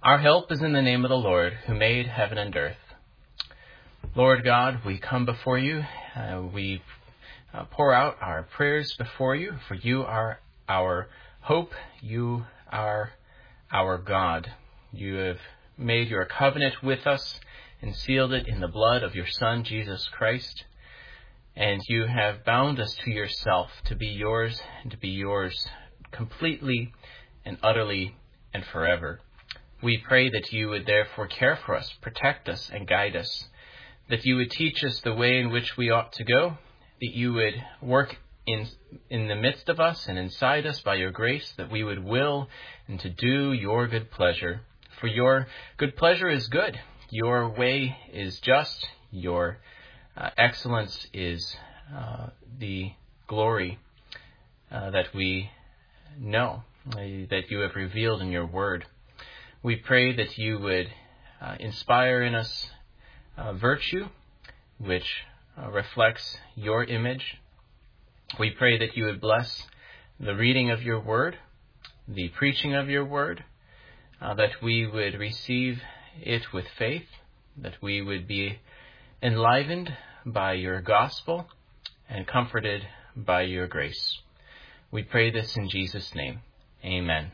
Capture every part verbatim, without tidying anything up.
Our help is in the name of the Lord, who made heaven and earth. Lord God, we come before you. Uh, we uh, pour out our prayers before you, for you are our hope. You are our God. You have made your covenant with us and sealed it in the blood of your Son, Jesus Christ. And you have bound us to yourself to be yours and to be yours completely and utterly and forever. We pray that you would therefore care for us, protect us, and guide us, that you would teach us the way in which we ought to go, that you would work in in the midst of us and inside us by your grace, that we would will and to do your good pleasure. For your good pleasure is good. Your way is just. Your uh, excellence is uh, the glory uh, that we know, uh, that you have revealed in your word. We pray that you would uh, inspire in us uh, virtue, which uh, reflects your image. We pray that you would bless the reading of your word, the preaching of your word, uh, that we would receive it with faith, that we would be enlivened by your gospel and comforted by your grace. We pray this in Jesus' name. Amen.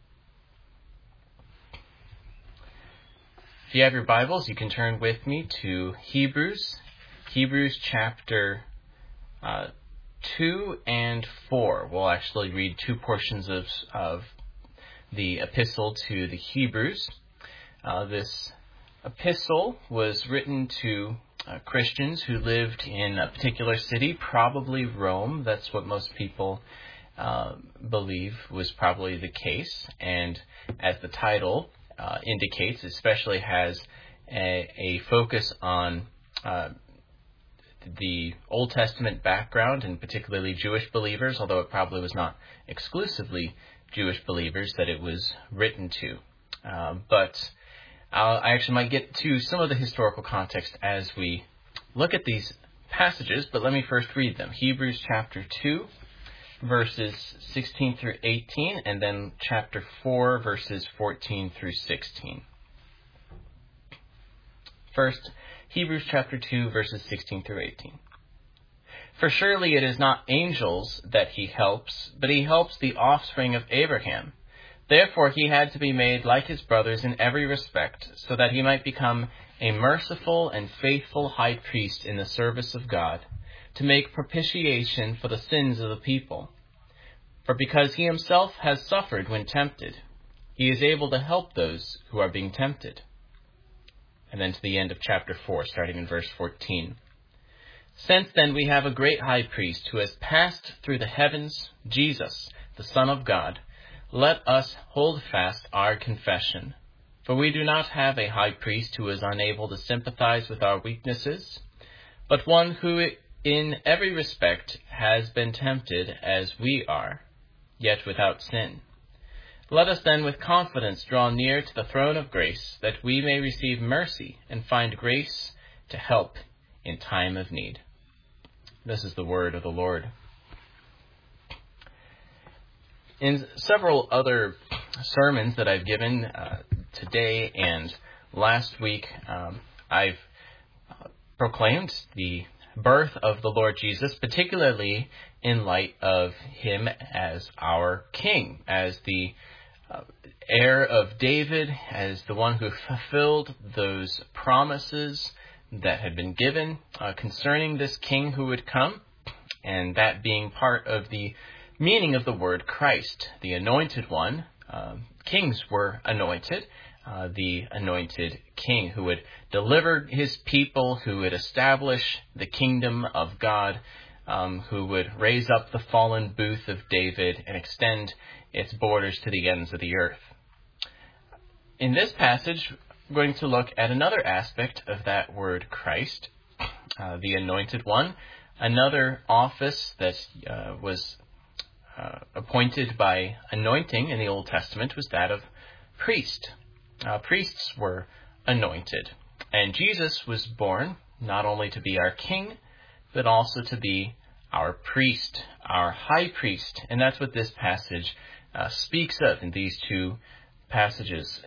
If you have your Bibles, you can turn with me to Hebrews, Hebrews chapter uh, two and four. We'll actually read two portions of, of the epistle to the Hebrews. Uh, this epistle was written to uh, Christians who lived in a particular city, probably Rome. That's what most people uh, believe was probably the case. And as the title Uh, indicates, especially has a, a focus on uh, the Old Testament background and particularly Jewish believers, although it probably was not exclusively Jewish believers that it was written to. Uh, but I'll, I actually might get to some of the historical context as we look at these passages, but let me first read them. Hebrews chapter two, verses sixteen through eighteen, and then chapter four, verses fourteen through sixteen. First, Hebrews chapter two, verses sixteen through eighteen. For surely it is not angels that he helps, but he helps the offspring of Abraham. Therefore he had to be made like his brothers in every respect, so that he might become a merciful and faithful high priest in the service of God, to make propitiation for the sins of the people. For because he himself has suffered when tempted, he is able to help those who are being tempted. And then to the end of chapter four, starting in verse fourteen. Since then we have a great high priest who has passed through the heavens, Jesus, the Son of God. Let us hold fast our confession. For we do not have a high priest who is unable to sympathize with our weaknesses, but one who in every respect has been tempted as we are, yet without sin. Let us then with confidence draw near to the throne of grace, that we may receive mercy and find grace to help in time of need. This is the word of the Lord. In several other sermons that I've given uh, today and last week, um, I've uh, proclaimed the birth of the Lord Jesus, particularly in light of him as our king, as the uh, heir of David, as the one who fulfilled those promises that had been given uh, concerning this king who would come, and that being part of the meaning of the word Christ, the anointed one. Uh, kings were anointed. Uh, the anointed king who would deliver his people, who would establish the kingdom of God, um, who would raise up the fallen booth of David and extend its borders to the ends of the earth. In this passage, we're going to look at another aspect of that word Christ, uh, the anointed one. Another office that uh, was uh, appointed by anointing in the Old Testament was that of priest. Uh, priests were anointed. And Jesus was born not only to be our king, but also to be our priest, our high priest. And that's what this passage uh, speaks of in these two passages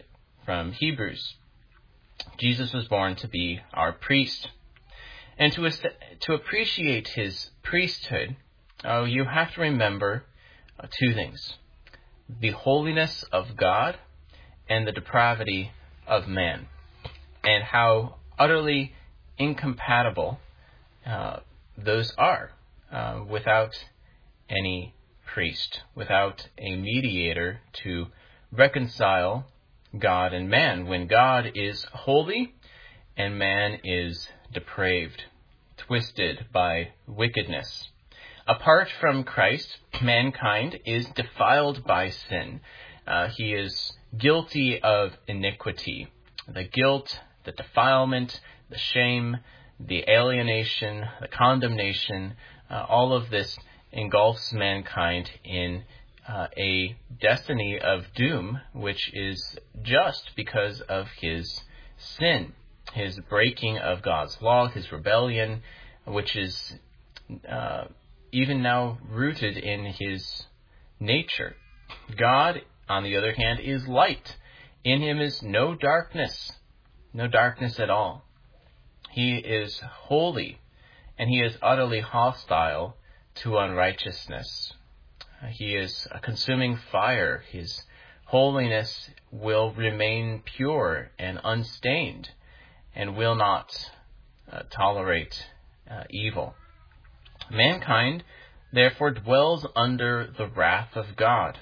from Hebrews. Jesus was born to be our priest. And to, to appreciate his priesthood, uh, you have to remember uh, two things: the holiness of God and the depravity of man, and how utterly incompatible uh, those are uh, without any priest, without a mediator to reconcile God and man, when God is holy and man is depraved, twisted by wickedness. Apart from Christ, mankind is defiled by sin. Uh, he is guilty of iniquity. The guilt, the defilement, the shame, the alienation, the condemnation, uh, all of this engulfs mankind in uh, a destiny of doom, which is just because of his sin, his breaking of God's law, his rebellion, which is uh, even now rooted in his nature. God, on the other hand, is light. In him is no darkness, no darkness at all. He is holy, and he is utterly hostile to unrighteousness. He is a consuming fire. His holiness will remain pure and unstained, and will not uh, tolerate uh, evil. Mankind, therefore, dwells under the wrath of God,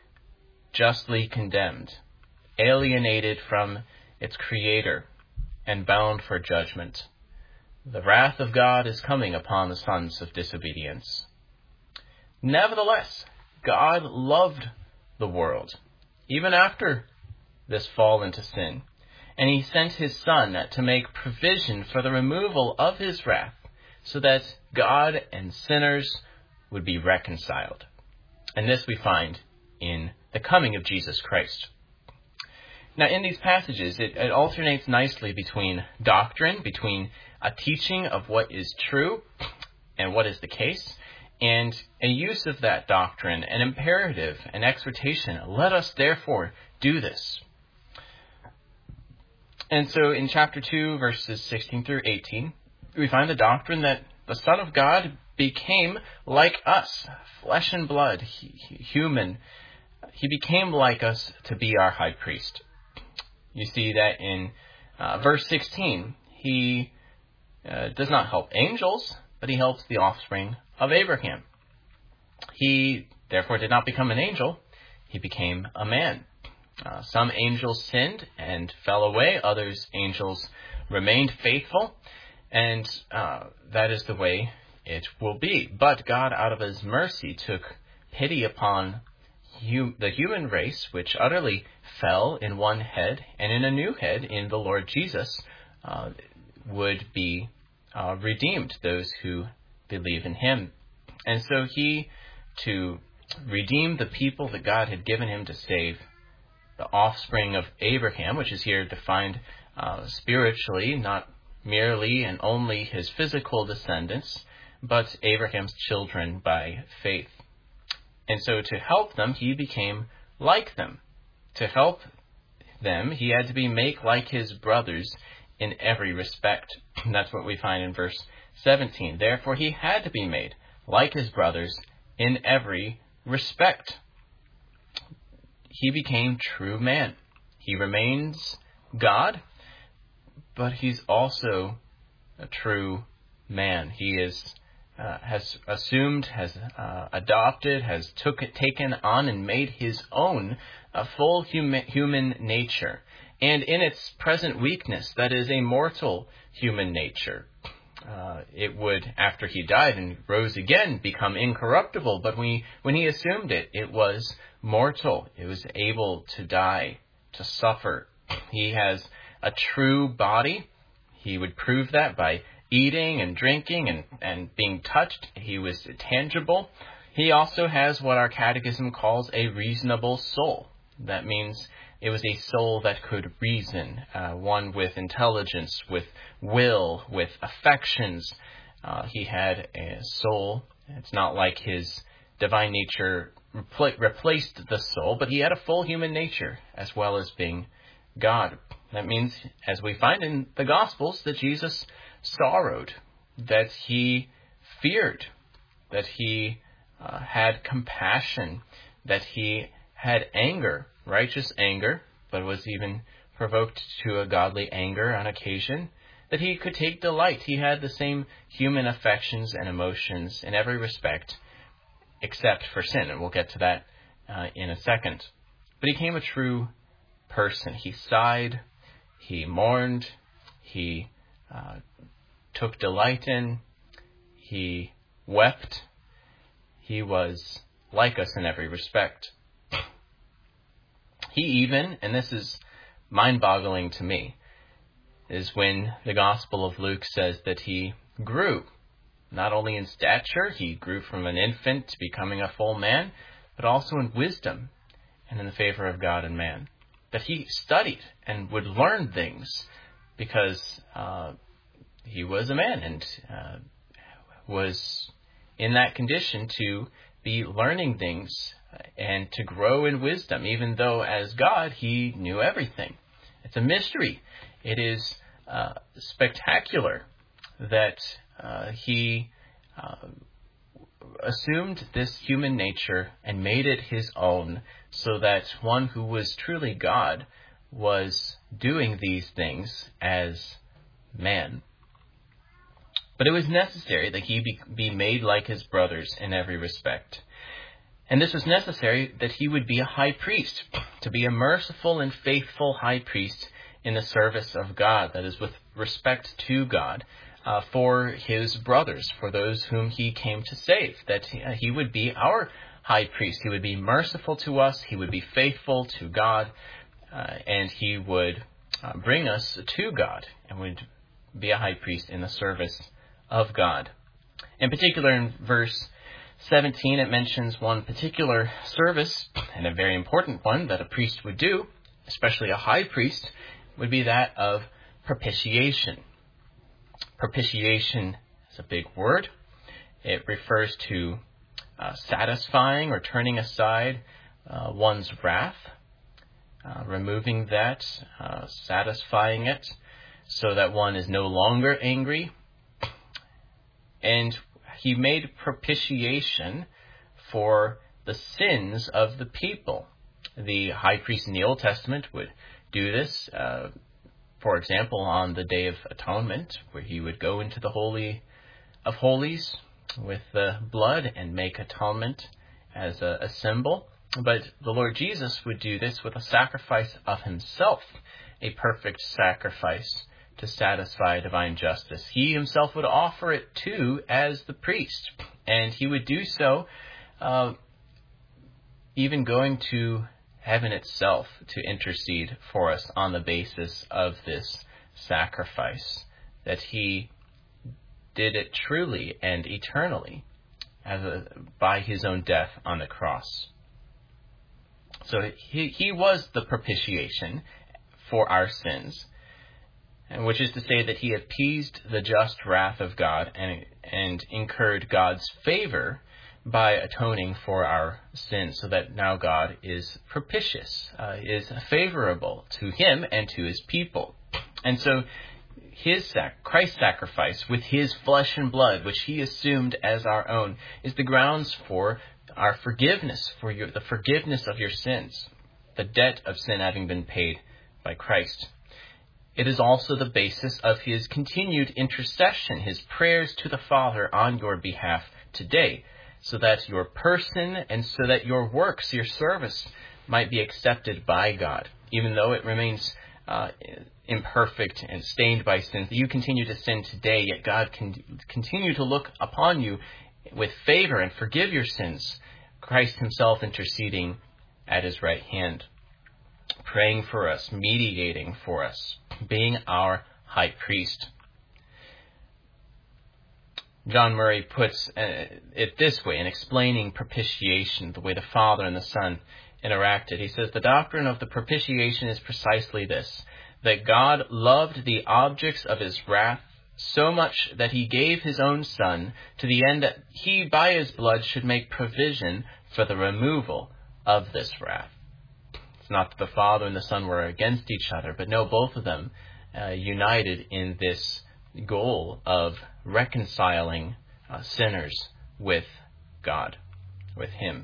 justly condemned, alienated from its Creator, and bound for judgment. The wrath of God is coming upon the sons of disobedience. Nevertheless, God loved the world, even after this fall into sin, and he sent his Son to make provision for the removal of his wrath, so that God and sinners would be reconciled. And this we find in the coming of Jesus Christ. Now, in these passages, it, it alternates nicely between doctrine, between a teaching of what is true and what is the case, and a use of that doctrine, an imperative, an exhortation. Let us therefore do this. And so in chapter two, verses sixteen through eighteen, we find the doctrine that the Son of God became like us, flesh and blood, human. He became like us to be our high priest. You see that in uh, verse sixteen. He uh, does not help angels, but he helps the offspring of Abraham. He, therefore, did not become an angel. He became a man. Uh, some angels sinned and fell away. Others angels remained faithful. And uh, that is the way it will be. But God, out of his mercy, took pity upon hum- the human race, which utterly fell in one head, and in a new head, in the Lord Jesus, uh, would be uh, redeemed, those who believe in him. And so he, to redeem the people that God had given him to save, the offspring of Abraham, which is here defined uh, spiritually, not merely and only his physical descendants, but Abraham's children by faith. And so to help them, he became like them. To help them, he had to be made like his brothers in every respect. And that's what we find in verse seventeen. Therefore, he had to be made like his brothers in every respect. He became true man. He remains God, but he's also a true man. He is uh, has assumed, has uh, adopted, has took taken on and made his own a full human human nature, and in its present weakness, that is a mortal human nature. Uh, it would, after he died and rose again, become incorruptible. But when he, when he assumed it, it was mortal. It was able to die, to suffer. He has a true body. He would prove that by eating and drinking and, and being touched. He was tangible. He also has what our catechism calls a reasonable soul. That means it was a soul that could reason, uh, one with intelligence, with will, with affections. Uh, he had a soul. It's not like his divine nature repl- replaced the soul, but he had a full human nature as well as being God. That means, as we find in the Gospels, that Jesus sorrowed, that he feared, that he uh, had compassion, that he had anger, righteous anger, but was even provoked to a godly anger on occasion, that he could take delight. He had the same human affections and emotions in every respect, except for sin, and we'll get to that uh, in a second. But he became a true person. He sighed, he mourned, he uh, took delight in, he wept. He was like us in every respect. He even, and this is mind-boggling to me, is when the Gospel of Luke says that he grew, not only in stature, he grew from an infant to becoming a full man, but also in wisdom and in the favor of God and man. That he studied and would learn things because uh, he was a man and uh, was in that condition to be learning things and to grow in wisdom, even though as God he knew everything. It's a mystery. It is uh, spectacular that uh, he uh, assumed this human nature and made it his own, so that one who was truly God was doing these things as man. But it was necessary that he be, be made like his brothers in every respect. And this was necessary that he would be a high priest, to be a merciful and faithful high priest in the service of God, that is, with respect to God, uh, for his brothers, for those whom he came to save, that he, uh, he would be our high priest. He would be merciful to us, he would be faithful to God, uh, and he would uh, bring us to God, and would be a high priest in the service of God. In particular, in verse seventeen, it mentions one particular service, and a very important one, that a priest would do, especially a high priest, would be that of propitiation. Propitiation is a big word. It refers to uh, satisfying or turning aside uh, one's wrath, uh, removing that, uh, satisfying it, so that one is no longer angry. And he made propitiation for the sins of the people. The high priest in the Old Testament would do this, uh, for example, on the Day of Atonement, where he would go into the Holy of Holies with the blood and make atonement as a, a symbol. But the Lord Jesus would do this with a sacrifice of himself, a perfect sacrifice to satisfy divine justice. He himself would offer it too as the priest, and he would do so uh, even going to heaven itself to intercede for us on the basis of this sacrifice, that he did it truly and eternally as a, by his own death on the cross. So he, he was the propitiation for our sins, and which is to say that he appeased the just wrath of God and, and incurred God's favor by atoning for our sins, so that now God is propitious, uh, is favorable to him and to his people. And so his sac- Christ's sacrifice with his flesh and blood, which he assumed as our own, is the grounds for our forgiveness, for your, the forgiveness of your sins, the debt of sin having been paid by Christ. It is also the basis of his continued intercession, his prayers to the Father on your behalf today, so that your person and so that your works, your service, might be accepted by God, even though it remains uh, imperfect and stained by sin. You continue to sin today, yet God can continue to look upon you with favor and forgive your sins, Christ himself interceding at his right hand, praying for us, mediating for us, being our high priest. John Murray puts uh, it this way in explaining propitiation, the way the Father and the Son interacted. He says, the doctrine of the propitiation is precisely this, that God loved the objects of his wrath so much that he gave his own Son to the end that he, by his blood, should make provision for the removal of this wrath. It's not that the Father and the Son were against each other, but no, both of them uh, united in this goal of reconciling uh, sinners with God, with Him.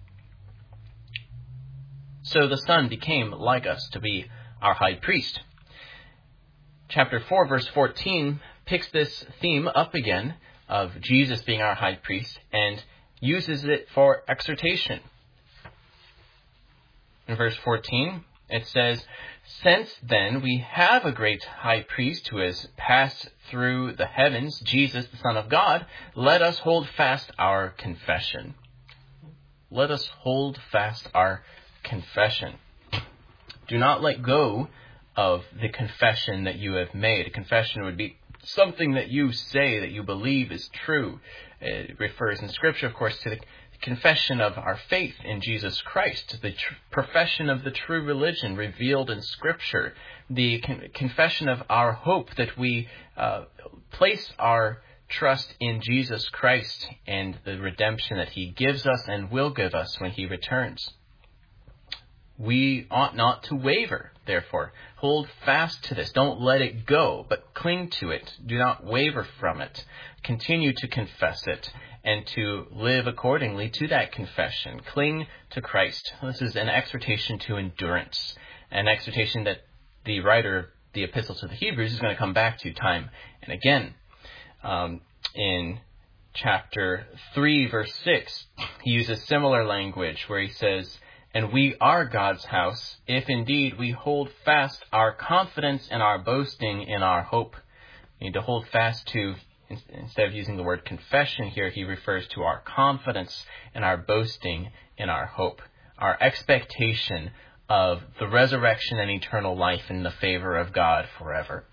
So the Son became like us to be our high priest. Chapter four, verse fourteen, picks this theme up again of Jesus being our high priest and uses it for exhortation. In verse fourteen, it says, "Since then we have a great high priest who has passed through the heavens, Jesus, the Son of God, let us hold fast our confession." Let us hold fast our confession. Do not let go of the confession that you have made. A confession would be something that you say that you believe is true. It refers in Scripture, of course, to the confession of our faith in Jesus Christ, the tr- profession of the true religion revealed in Scripture, the con- confession of our hope that we uh, place our trust in Jesus Christ and the redemption that He gives us and will give us when He returns. We ought not to waver, therefore. Hold fast to this. Don't let it go, but cling to it. Do not waver from it. Continue to confess it and to live accordingly to that confession. Cling to Christ. This is an exhortation to endurance, an exhortation that the writer of the Epistle to the Hebrews is going to come back to time and again. Um, in chapter three, verse six, he uses similar language where he says, "And we are God's house, if indeed we hold fast our confidence and our boasting in our hope." We need to hold fast to, instead of using the word confession here, he refers to our confidence and our boasting in our hope, our expectation of the resurrection and eternal life in the favor of God forever.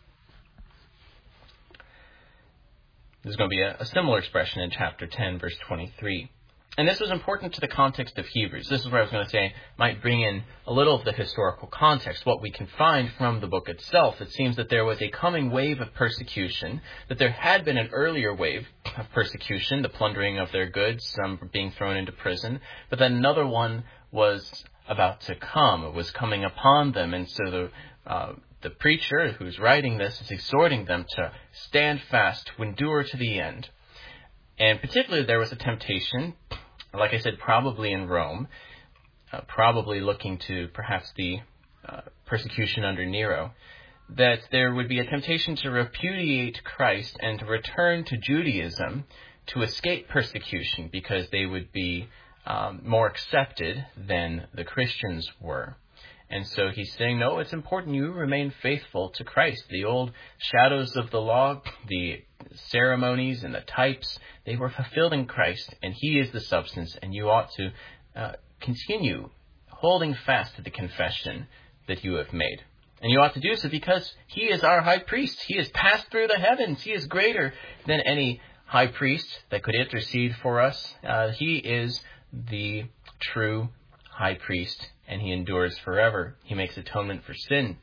There's going to be a, a similar expression in chapter ten, verse twenty-three. And this was important to the context of Hebrews. This is where I was going to say might bring in a little of the historical context, what we can find from the book itself. It seems that there was a coming wave of persecution, that there had been an earlier wave of persecution, the plundering of their goods, some being thrown into prison, but then another one was about to come. It was coming upon them, and so the uh, the preacher who's writing this is exhorting them to stand fast, to endure to the end. And particularly there was a temptation, like I said, probably in Rome, uh, probably looking to perhaps the uh, persecution under Nero, that there would be a temptation to repudiate Christ and to return to Judaism to escape persecution because they would be um, more accepted than the Christians were. And so he's saying, no, it's important you remain faithful to Christ. The old shadows of the law, the ceremonies and the types, they were fulfilled in Christ, and He is the substance, and you ought to uh, continue holding fast to the confession that you have made. And you ought to do so because He is our high priest. He has passed through the heavens. He is greater than any high priest that could intercede for us. Uh, he is the true high priest, and He endures forever. He makes atonement for sin.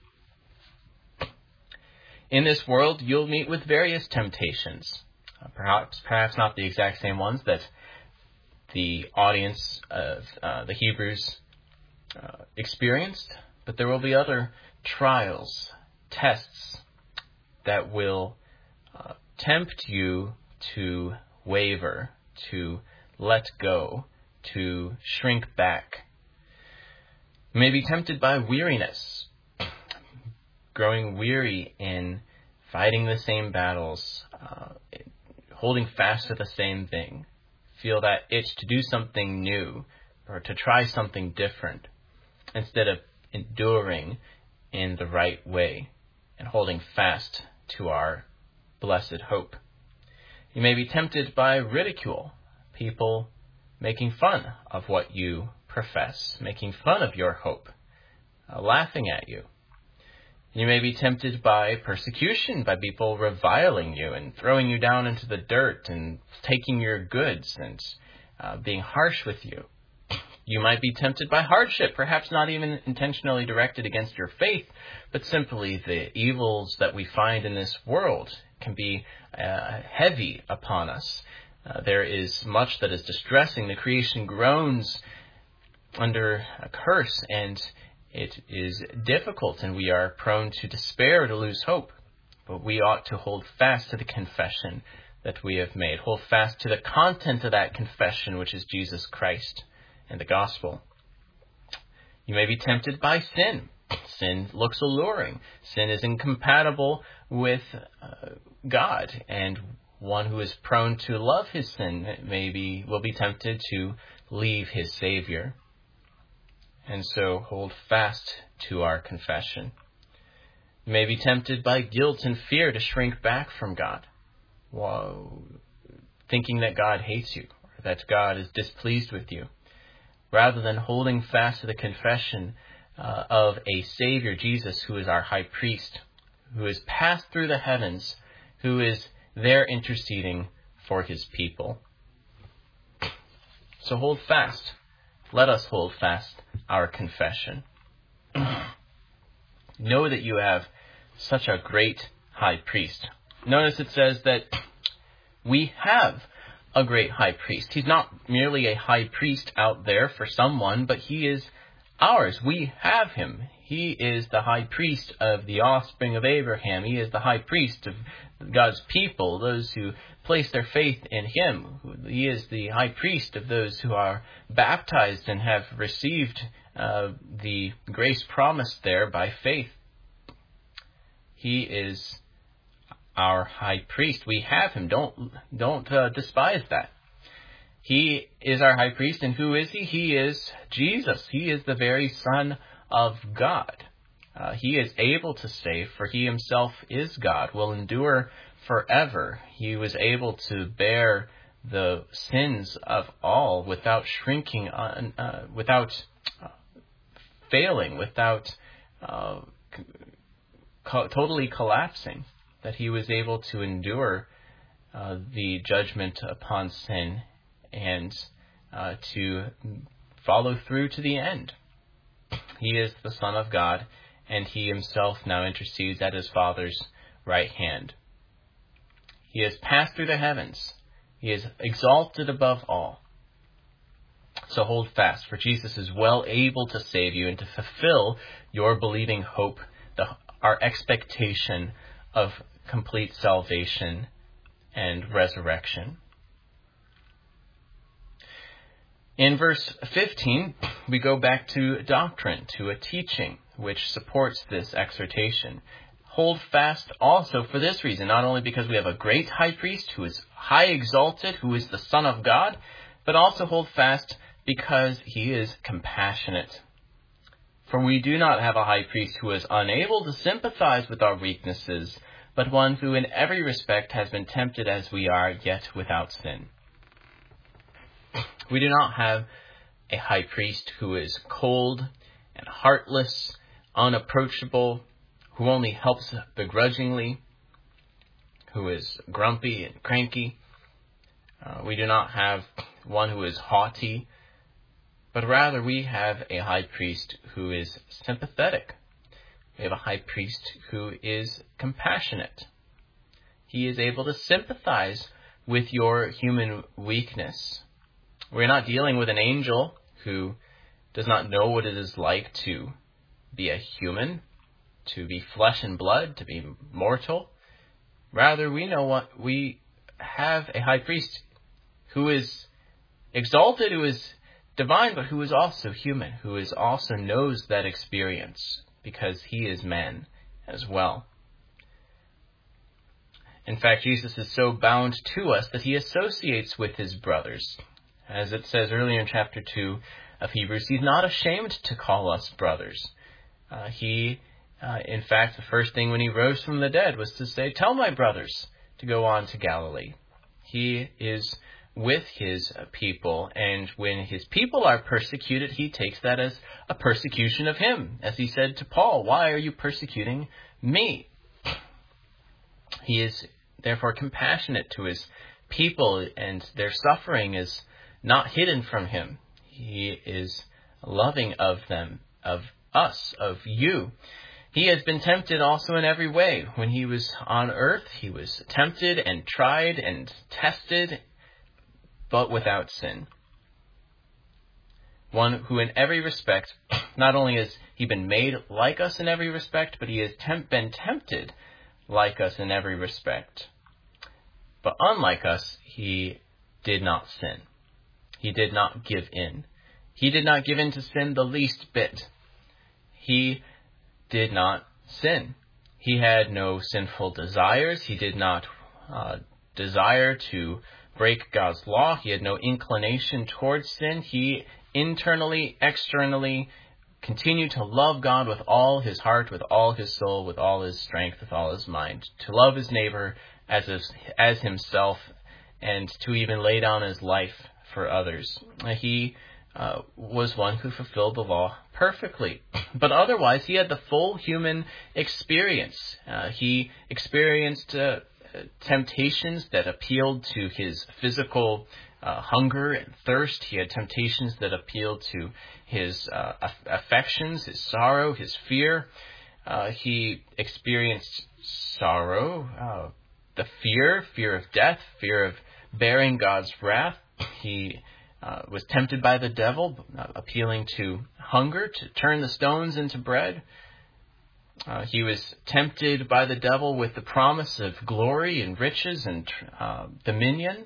In this world, you'll meet with various temptations. Uh, perhaps, perhaps not the exact same ones that the audience of uh, the Hebrews uh, experienced, but there will be other trials, tests that will uh, tempt you to waver, to let go, to shrink back. You may be tempted by weariness, growing weary in fighting the same battles, uh, holding fast to the same thing. Feel that itch to do something new or to try something different instead of enduring in the right way and holding fast to our blessed hope. You may be tempted by ridicule, people making fun of what you profess, making fun of your hope, uh, laughing at you. You may be tempted by persecution, by people reviling you and throwing you down into the dirt and taking your goods and uh, being harsh with you. You might be tempted by hardship, perhaps not even intentionally directed against your faith, but simply the evils that we find in this world can be uh, heavy upon us. Uh, there is much that is distressing. The creation groans under a curse, and it is difficult and we are prone to despair, to lose hope. But we ought to hold fast to the confession that we have made. Hold fast to the content of that confession, which is Jesus Christ and the gospel. You may be tempted by sin. Sin looks alluring. Sin is incompatible with uh, God, and one who is prone to love his sin maybe will be tempted to leave his Savior. And so hold fast to our confession. You may be tempted by guilt and fear to shrink back from God, while thinking that God hates you, or that God is displeased with you, rather than holding fast to the confession uh, of a Savior, Jesus, who is our high priest, who has passed through the heavens, who is there interceding for his people. So hold fast. Let us hold fast our confession. Know that you have such a great high priest. Notice it says that we have a great high priest. He's not merely a high priest out there for someone, but he is ours. We have him. He is the high priest of the offspring of Abraham. He is the high priest of God's people, those who place their faith in him. He is the high priest of those who are baptized and have received uh, the grace promised there by faith. He is our high priest. We have him. Don't don't uh, despise that. He is our high priest, and who is he? He is Jesus. He is the very Son of God. Uh, he is able to save, for he himself is God, will endure forever. He was able to bear the sins of all without shrinking, on, uh, without uh, failing, without uh, co- totally collapsing, that he was able to endure uh, the judgment upon sin and uh, to follow through to the end. He is the Son of God, and he himself now intercedes at his Father's right hand. He has passed through the heavens. He is exalted above all. So hold fast, for Jesus is well able to save you and to fulfill your believing hope, the, our expectation of complete salvation and resurrection. In verse fifteen, we go back to doctrine, to a teaching which supports this exhortation. Hold fast also for this reason, not only because we have a great high priest who is high exalted, who is the Son of God, but also hold fast because he is compassionate. For we do not have a high priest who is unable to sympathize with our weaknesses, but one who in every respect has been tempted as we are, yet without sin. We do not have a high priest who is cold and heartless, unapproachable, who only helps begrudgingly, who is grumpy and cranky. Uh, we do not have one who is haughty, but rather we have a high priest who is sympathetic. We have a high priest who is compassionate. He is able to sympathize with your human weakness. We're not dealing with an angel who does not know what it is like to be a human, to be flesh and blood, to be mortal. Rather, we know what we have a high priest who is exalted, who is divine, but who is also human, who is also knows that experience because he is man as well. In fact, Jesus is so bound to us that he associates with his brothers. As it says earlier in chapter two of Hebrews, he's not ashamed to call us brothers. Uh, he, uh, in fact, the first thing when he rose from the dead was to say, "Tell my brothers to go on to Galilee." He is with his people, and when his people are persecuted, he takes that as a persecution of him. As he said to Paul, "Why are you persecuting me?" He is therefore compassionate to his people, and their suffering is not hidden from him. He is loving of them, of us, of you. He has been tempted also in every way. When he was on earth, he was tempted and tried and tested, but without sin. one who in every respect, not only has he been made like us in every respect, but he has temp- been tempted like us in every respect. But unlike us, he did not sin. He did not give in. He did not give in to sin the least bit. He did not sin. He had no sinful desires. He did not uh, desire to break God's law. He had no inclination towards sin. He internally, externally, continued to love God with all his heart, with all his soul, with all his strength, with all his mind, to love his neighbor as his, as himself, and to even lay down his life for others. He uh, was one who fulfilled the law perfectly, but otherwise he had the full human experience. Uh, he experienced uh, temptations that appealed to his physical uh, hunger and thirst. He had temptations that appealed to his uh, aff- affections, his sorrow, his fear. Uh, he experienced sorrow, uh, the fear, fear of death, fear of bearing God's wrath. He uh, was tempted by the devil, uh, appealing to hunger, to turn the stones into bread. Uh, he was tempted by the devil with the promise of glory and riches and uh, dominion.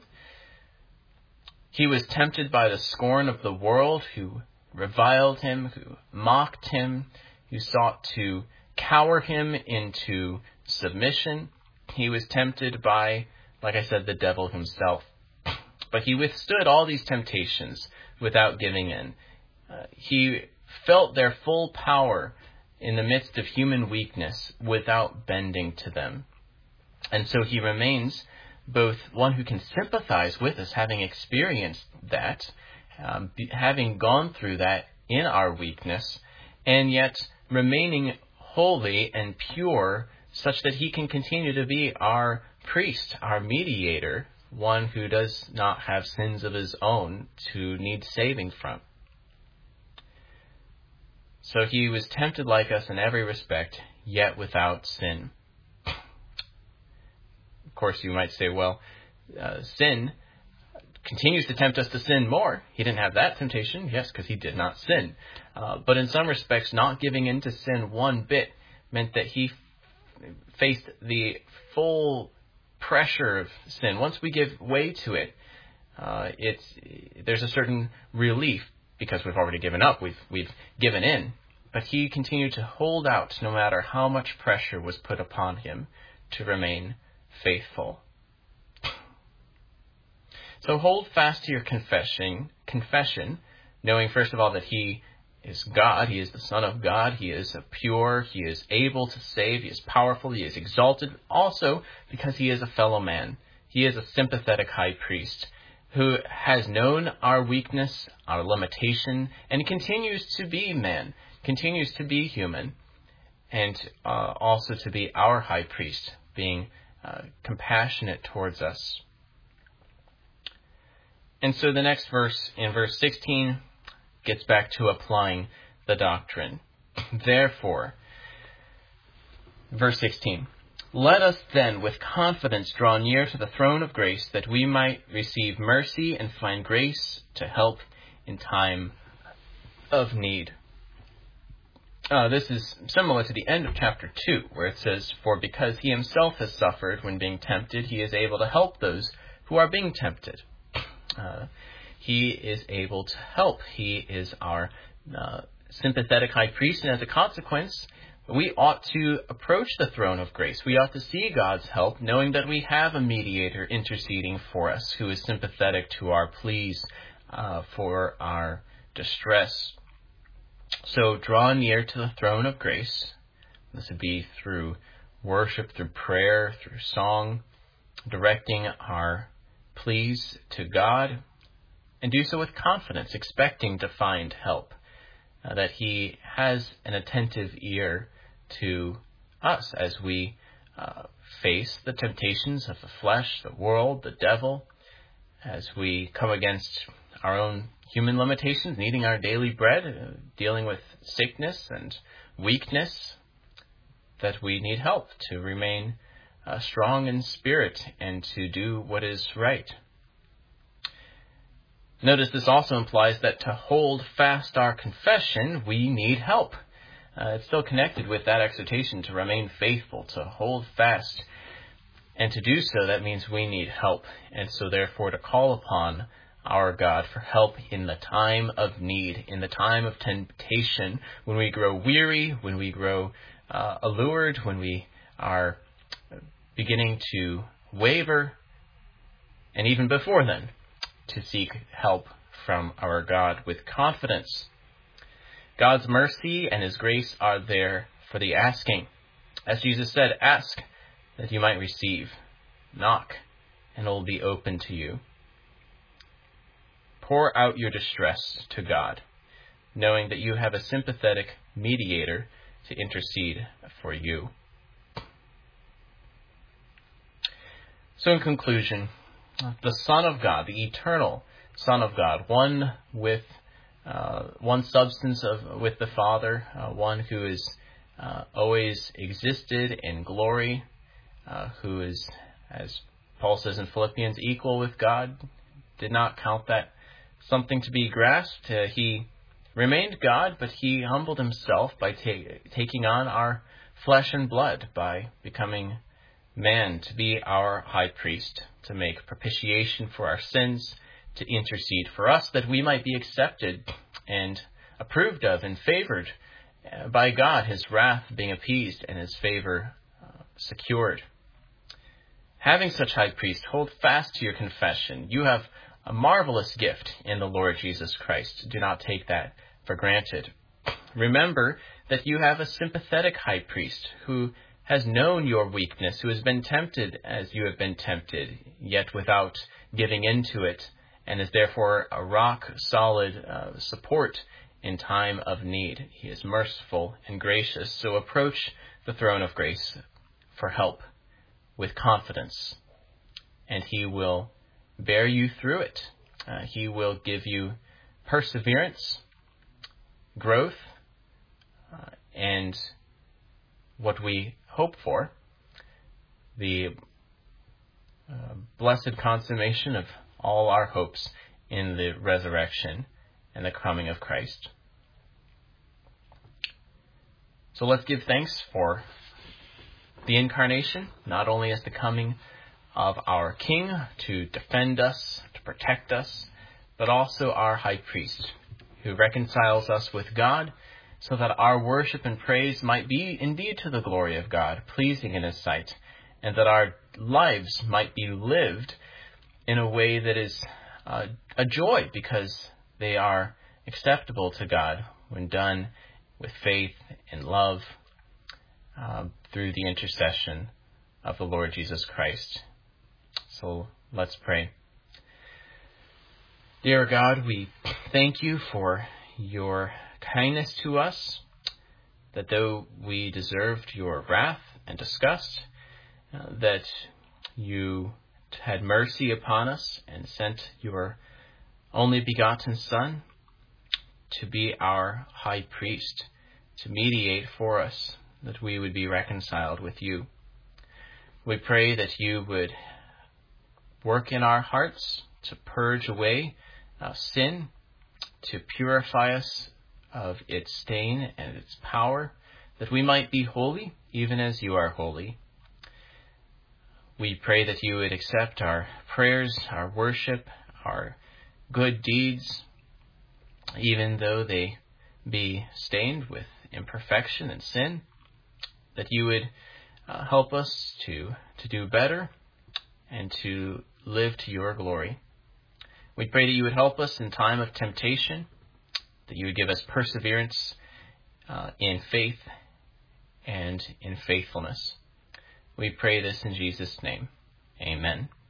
He was tempted by the scorn of the world, who reviled him, who mocked him, who sought to cower him into submission. He was tempted by, like I said, the devil himself. But he withstood all these temptations without giving in. Uh, he felt their full power in the midst of human weakness without bending to them. And so he remains both one who can sympathize with us, having experienced that, um, be, having gone through that in our weakness, and yet remaining holy and pure such that he can continue to be our priest, our mediator, one who does not have sins of his own to need saving from. So he was tempted like us in every respect, yet without sin. Of course, you might say, well, uh, sin continues to tempt us to sin more. He didn't have that temptation, yes, because he did not sin. Uh, but in some respects, not giving in to sin one bit meant that he f- faced the full pressure of sin. Once we give way to it, uh, it's there's a certain relief because we've already given up. We've we've given in. But he continued to hold out no matter how much pressure was put upon him to remain faithful. So hold fast to your confession, confession, knowing first of all that he is God, he is the Son of God, he is pure, he is able to save, he is powerful, he is exalted, also because he is a fellow man. He is a sympathetic high priest who has known our weakness, our limitation, and continues to be man, continues to be human, and uh, also to be our high priest, being uh, compassionate towards us. And so the next verse, in verse sixteen, gets back to applying the doctrine. Therefore, verse sixteen, let us then with confidence draw near to the throne of grace, that we might receive mercy and find grace to help in time of need. Uh, this is similar to the end of chapter two, where it says, for because he himself has suffered when being tempted, he is able to help those who are being tempted. Uh, he is able to help. He is our uh, sympathetic high priest, and as a consequence, we ought to approach the throne of grace. We ought to see God's help, knowing that we have a mediator interceding for us who is sympathetic to our pleas, uh, for our distress. So draw near to the throne of grace. This would be through worship, through prayer, through song, directing our pleas to God, and do so with confidence, expecting to find help, uh, that he has an attentive ear to us as we uh, face the temptations of the flesh, the world, the devil, as we come against our own human limitations, needing our daily bread, uh, dealing with sickness and weakness, that we need help to remain uh, strong in spirit and to do what is right. Notice this also implies that to hold fast our confession, we need help. Uh, it's still connected with that exhortation to remain faithful, to hold fast. And to do so, that means we need help. And so therefore to call upon our God for help in the time of need, in the time of temptation, when we grow weary, when we grow uh, allured, when we are beginning to waver, and even before then, to seek help from our God with confidence. God's mercy and his grace are there for the asking. As Jesus said, ask that you might receive. Knock, and it will be open to you. Pour out your distress to God, knowing that you have a sympathetic mediator to intercede for you. So in conclusion, the Son of God, the eternal Son of God, one with uh, one substance of with the Father, uh, one who is uh, always existed in glory, uh, who is, as Paul says in Philippians, equal with God, did not count that something to be grasped. Uh, he remained God, but he humbled himself by ta- taking on our flesh and blood, by becoming man to be our high priest, to make propitiation for our sins, to intercede for us, that we might be accepted and approved of and favored by God, his wrath being appeased and his favor uh, secured. Having such high priest, hold fast to your confession. You have a marvelous gift in the Lord Jesus Christ. Do not take that for granted. Remember that you have a sympathetic high priest who has known your weakness, who has been tempted as you have been tempted, yet without giving in to it, and is therefore a rock-solid uh, support in time of need. He is merciful and gracious, so approach the throne of grace for help with confidence, and he will bear you through it. Uh, he will give you perseverance, growth, uh, and what we hope for, the uh, blessed consummation of all our hopes in the resurrection and the coming of Christ. So let's give thanks for the incarnation, not only as the coming of our King to defend us, to protect us, but also our high priest who reconciles us with God so that our worship and praise might be indeed to the glory of God, pleasing in his sight, and that our lives might be lived in a way that is uh, a joy because they are acceptable to God when done with faith and love uh, through the intercession of the Lord Jesus Christ. So let's pray. Dear God, we thank you for your kindness to us, that though we deserved your wrath and disgust, uh, that you had mercy upon us and sent your only begotten Son to be our high priest, to mediate for us, that we would be reconciled with you. We pray that you would work in our hearts to purge away uh, sin, to purify us of its stain and its power, that we might be holy, even as you are holy. We pray that you would accept our prayers, our worship, our good deeds, even though they be stained with imperfection and sin, that you would uh, help us to, to do better and to live to your glory. We pray that you would help us in time of temptation, that you would give us perseverance uh, in faith and in faithfulness. We pray this in Jesus' name. Amen.